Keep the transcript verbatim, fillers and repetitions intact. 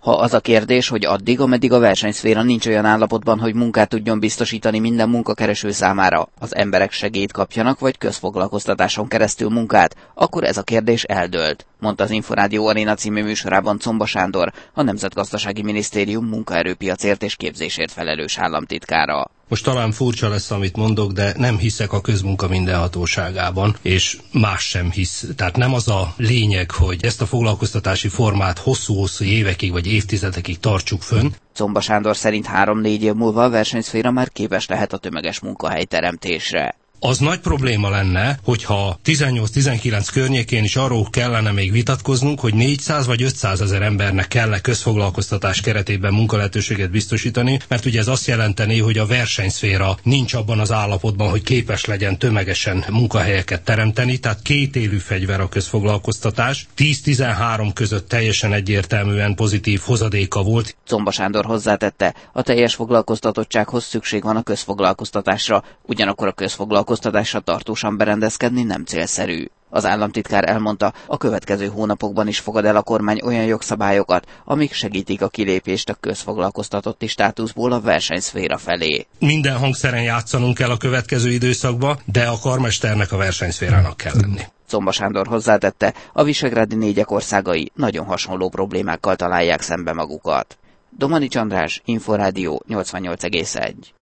Ha az a kérdés, hogy addig, ameddig a versenyszféra nincs olyan állapotban, hogy munkát tudjon biztosítani minden munkakereső számára, az emberek segélyt kapjanak, vagy közfoglalkoztatáson keresztül munkát, akkor ez a kérdés eldőlt, mondta az Inforádió Aréna című műsorában Czomba Sándor, a Nemzetgazdasági Minisztérium munkaerőpiacért és képzésért felelős államtitkára. Most talán furcsa lesz, amit mondok, de nem hiszek a közmunka mindenhatóságában, és más sem hisz. Tehát nem az a lényeg, hogy ezt a foglalkoztatási formát hosszú-hosszú évekig vagy évtizedekig tartsuk fönn. Czomba Sándor szerint három-négy év múlva a versenyszféra már képes lehet a tömeges munkahelyteremtésre. Az nagy probléma lenne, hogyha tizennyolc-tizenkilenc környékén is arról kellene még vitatkoznunk, hogy négyszáz vagy ötszáz ezer embernek kell közfoglalkoztatás keretében munkalehetőséget biztosítani, mert ugye ez azt jelenteni, hogy a versenyszféra nincs abban az állapotban, hogy képes legyen tömegesen munkahelyeket teremteni, tehát kétélű fegyver a közfoglalkoztatás. tíz-tizenhárom között teljesen egyértelműen pozitív hozadéka volt. Czomba Sándor hozzátette, a teljes foglalkoztatottsághoz szükség van a közfoglalkoztatásra, ugyanakkor a közfoglalkoztatásra tartósan berendezkedni nem célszerű. Az államtitkár elmondta, a következő hónapokban is fogad el a kormány olyan jogszabályokat, amik segítik a kilépést a közfoglalkoztatotti státuszból a versenyszféra felé. Minden hangszeren játszanunk kell a következő időszakba, de a karmesternek a versenyszférának kell lenni. Czomba Sándor hozzátette, a visegrádi négyek országai nagyon hasonló problémákkal találják szembe magukat. Domanics András, Inforádió nyolcvannyolc egész egy.